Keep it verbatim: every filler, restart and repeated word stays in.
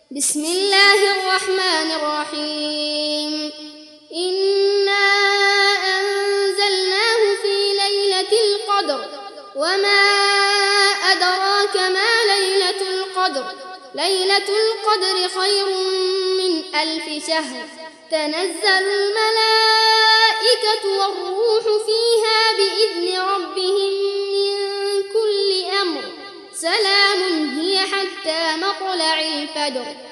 بسم الله الرحمن الرحيم إنا أنزلناه في ليلة القدر وما أدراك ما ليلة القدر ليلة القدر خير من ألف شهر تنزل الملائكة والروح فيها بإذن ربهم من كل أمر سلام هي حتى مطلع الفجر.